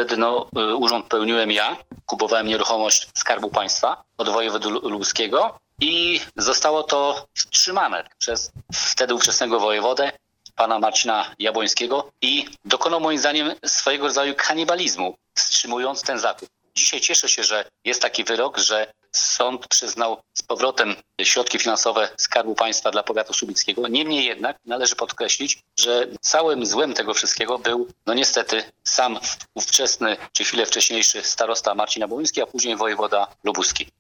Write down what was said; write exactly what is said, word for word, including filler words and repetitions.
wtedy no, urząd pełniłem ja, kupowałem nieruchomość Skarbu Państwa od wojewody lubuskiego i zostało to wstrzymane przez wtedy ówczesnego wojewodę, pana Marcina Jabłońskiego i dokonał moim zdaniem swojego rodzaju kanibalizmu, wstrzymując ten zakup. Dzisiaj cieszę się, że jest taki wyrok, że sąd przyznał z powrotem środki finansowe Skarbu Państwa dla powiatu słubickiego. Niemniej jednak należy podkreślić, że całym złem tego wszystkiego był no niestety sam ówczesny czy chwilę wcześniejszy starosta Marcin Jabłoński, a później wojewoda lubuski.